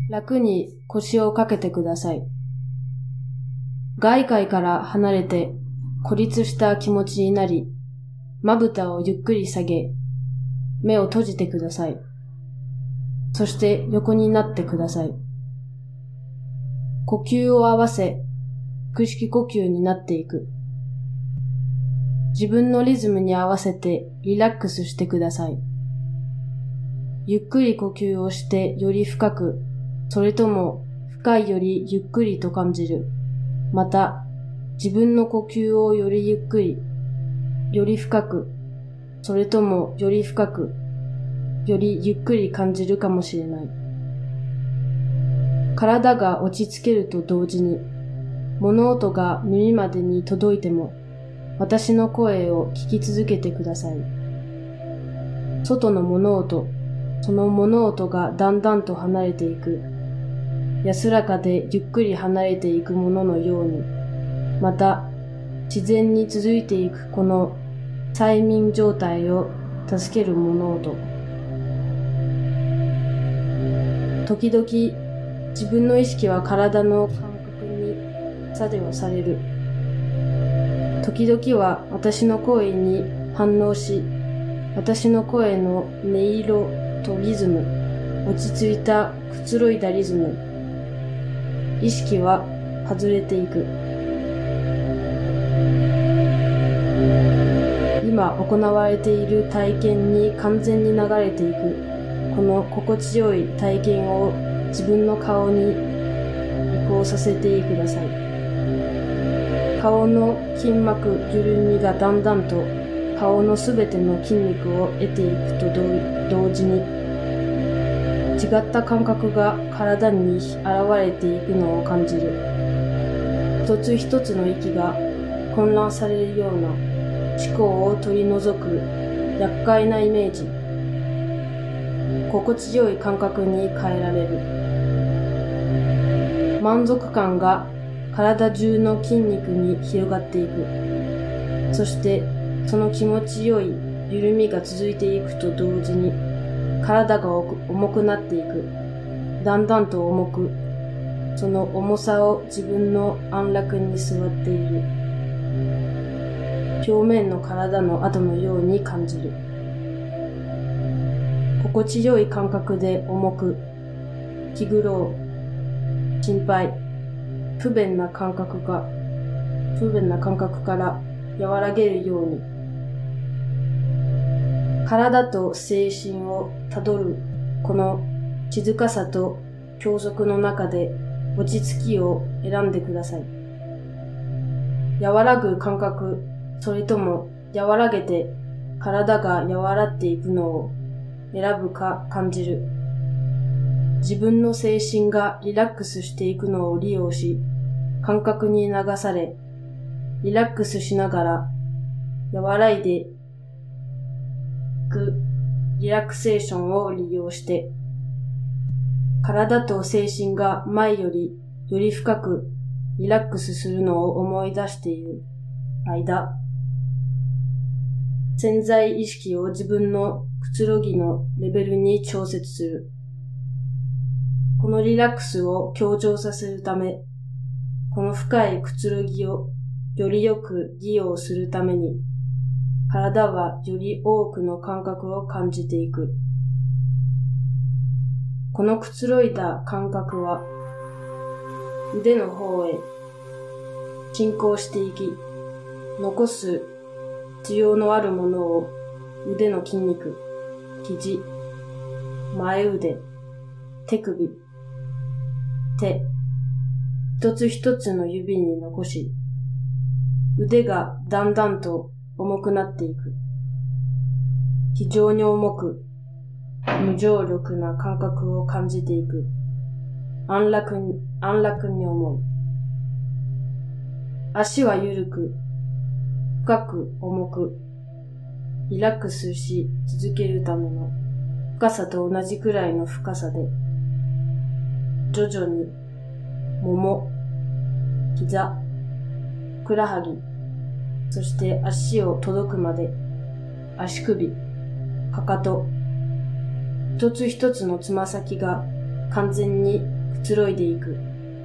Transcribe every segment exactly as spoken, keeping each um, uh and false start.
楽に腰をかけてください。外界から離れて孤立した気持ちになり、まぶたをゆっくり下げ、目を閉じてください。そして横になってください。呼吸を合わせ、腹式呼吸になっていく。自分のリズムに合わせてリラックスしてください。ゆっくり呼吸をしてより深く、それとも深いよりゆっくりと感じる。また、自分の呼吸をよりゆっくり、より深く、それともより深く、よりゆっくり感じるかもしれない。体が落ち着けると同時に、物音が耳までに届いても、私の声を聞き続けてください。外の物音、その物音がだんだんと離れていく。安らかでゆっくり離れていくもののように、また自然に続いていくこの催眠状態を助ける物音。時々自分の意識は体の感覚に作用される。時々は私の声に反応し、私の声の音色とリズム、落ち着いたくつろいだリズム、意識は外れていく。今行われている体験に完全に流れていく。この心地よい体験を自分の顔に移行させてください。顔の筋膜緩みがだんだんと顔のすべての筋肉を得ていくと同時に、違った感覚が体に現れていくのを感じる。一つ一つの息が混乱されるような思考を取り除く厄介なイメージ。心地よい感覚に変えられる。満足感が体中の筋肉に広がっていく。そしてその気持ちよい緩みが続いていくと同時に、体が重くなっていく。だんだんと重く、その重さを自分の安楽に座っている。表面の体の跡のように感じる。心地よい感覚で重く、気苦労、心配、不便な感覚が、不便な感覚から和らげるように、体と精神をたどるこの静かさと教則の中で落ち着きを選んでください。和らぐ感覚、それとも和らげて体が和らっていくのを選ぶか感じる。自分の精神がリラックスしていくのを利用し、感覚に流され、リラックスしながら和らいでいくリラクセーションを利用して、体と精神が前よりより深くリラックスするのを思い出している間、潜在意識を自分のくつろぎのレベルに調節する。このリラックスを強調させるため、この深いくつろぎをよりよく利用するために、体はより多くの感覚を感じていく。このくつろいだ感覚は、腕の方へ進行していき、残す必要のあるものを腕の筋肉、肘、前腕、手首、手、一つ一つの指に残し、腕がだんだんと重くなっていく。非常に重く、無重力な感覚を感じていく。安楽に、安楽に思う。足は緩く、深く重く、リラックスし続けるための深さと同じくらいの深さで、徐々に、もも、膝、ふくらはぎ、そして足を届くまで、足首、かかと、一つ一つのつま先が完全にくつろいでいく。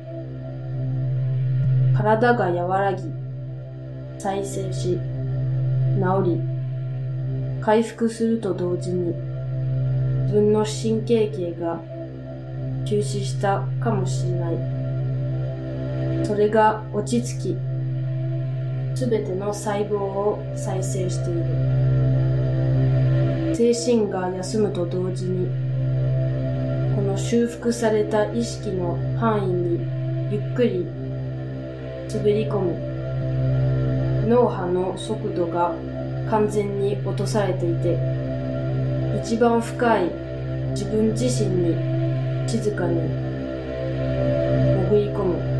体が和らぎ、再生し、治り、回復すると同時に、自分の神経系が休止したかもしれない。それが落ち着き、すべての細胞を再生している。精神が休むと同時に、この修復された意識の範囲にゆっくり滑り込み、脳波の速度が完全に落とされていて、一番深い自分自身に静かに潜り込む。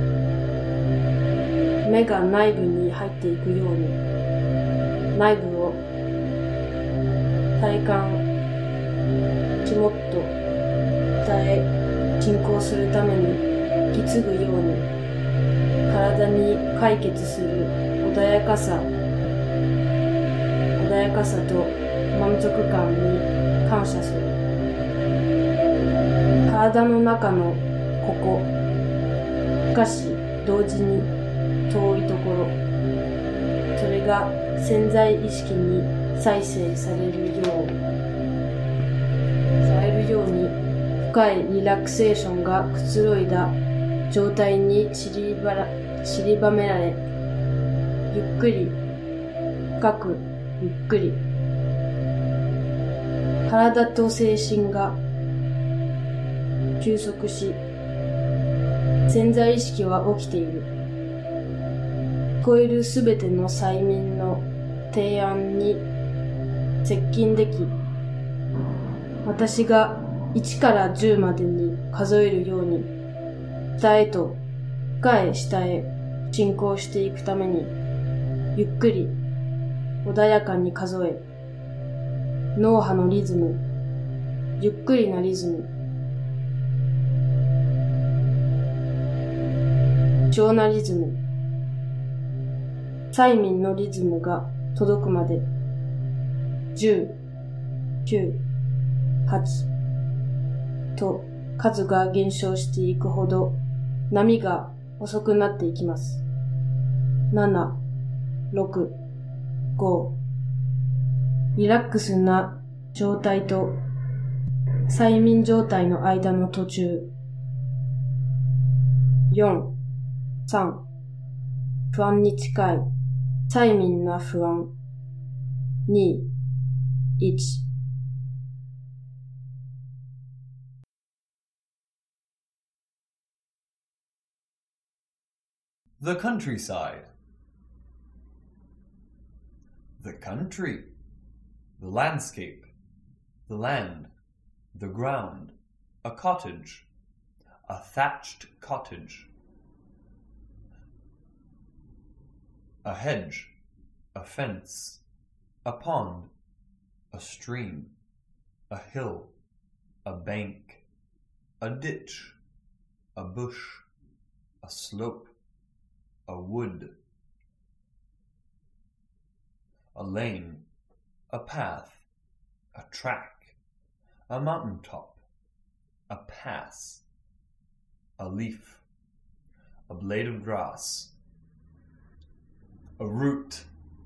目が内部に入っていくように、内部を体感、肝っと伝え進行するために引き継ぐように、体に解決する穏やかさ、穏やかさと満足感に感謝する。体の中のここ、しかし同時に遠いところ、それが潜在意識に再生されるよう、されるように深いリラクセーションがくつろいだ状態に散りばら、散りばめられ、ゆっくり、深く、ゆっくり、体と精神が休息し、潜在意識は起きている。聞こえるすべての催眠の提案に接近でき、私がいちからじゅうまでに数えるように、下へと深い下へ進行していくために、ゆっくり穏やかに数え、脳波のリズム、ゆっくりなリズム、異常なリズム、催眠のリズムが届くまで、じゅう、きゅう、はちと数が減少していくほど波が遅くなっていきます。なな、ろく、ご、リラックスな状態と催眠状態の間の途中、よん、さん、不安に近い催眠な不安、に、いち。 The countryside. The country. The landscape. The land. The ground. A cottage. A thatched cottage. A hedge. A fence. A pond. A stream. A hill. A bank. A ditch. A bush. A slope. A wood. A lane. A path. A track. A mountaintop. A pass. A leaf. A blade of grass. A root.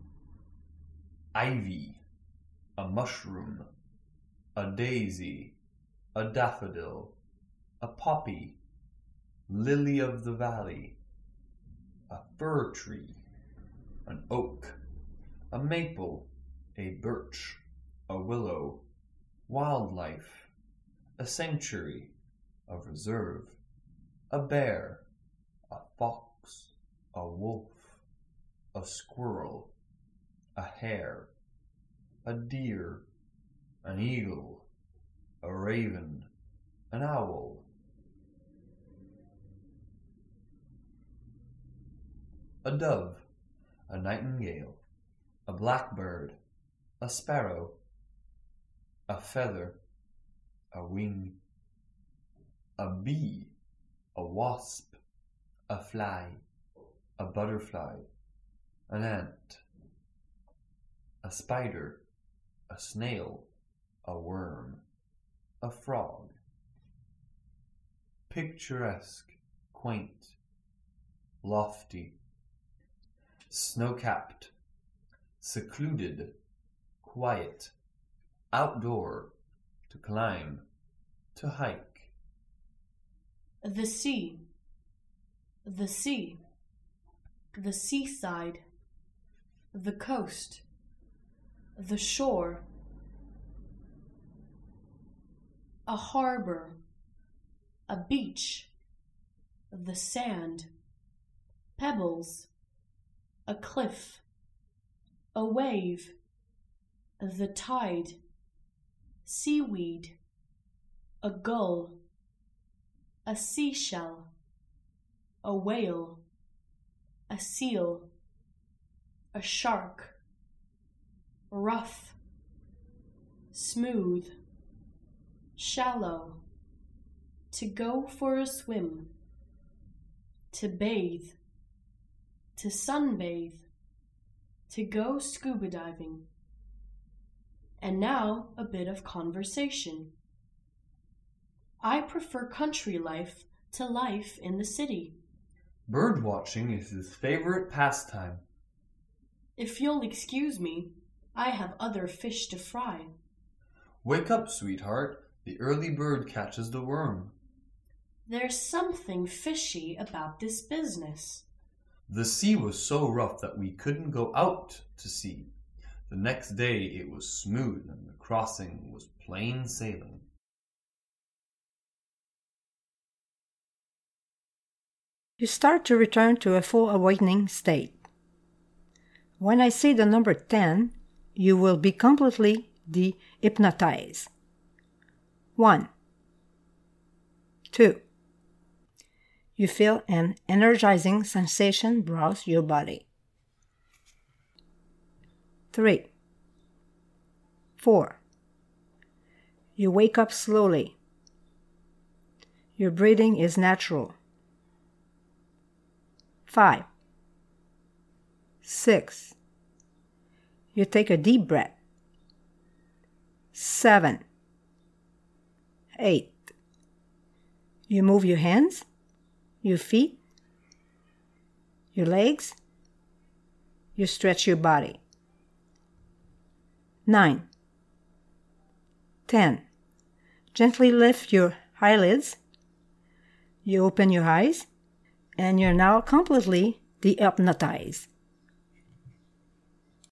Ivy. A mushroom. A daisy. A daffodil. A poppy. Lily of the valley. A fir tree. An oak. A maple. A birch. A willow. Wildlife. A sanctuary. A reserve. A bear. A fox. A wolf. A squirrel. A hare. A deer. An eagle. A raven. An owl. A dove. A nightingale. A blackbird. A sparrow. A feather. A wing. A bee. A wasp. A fly. A butterfly. An ant. A spider. A snail. A worm. A frog. picturesque, quaint, lofty, snow-capped, secluded, quiet, outdoor, to climb, to hike. The sea, the sea, the seaside, the coast, the shore, a harbor, a beach, the sand, pebbles, a cliff, a wave, the tide, seaweed, a gull, a seashell, a whale, a seal, a shark, rough, smooth, shallow, to go for a swim, to bathe, to sunbathe, to go scuba diving. And now a bit of conversation. I prefer country life to life in the city. Bird watching is his favorite pastime. If you'll excuse me, I have other fish to fry. Wake up, sweetheart. The early bird catches the worm. There's something fishy about this business. The sea was so rough that we couldn't go out to sea. The next day it was smooth and the crossing was plain sailing. You start to return to a full awakening state. When I say the number ten, you will be completely de-hypnotized. One. Two. You feel an energizing sensation browse your body. Three. Four. You wake up slowly. Your breathing is natural. Five. Six. You take a deep breath. Seven. Eight. You move your hands, your feet, your legs. You stretch your body. Nine. Ten. Gently lift your eyelids. You open your eyes, and you're now completely de-hypnotized.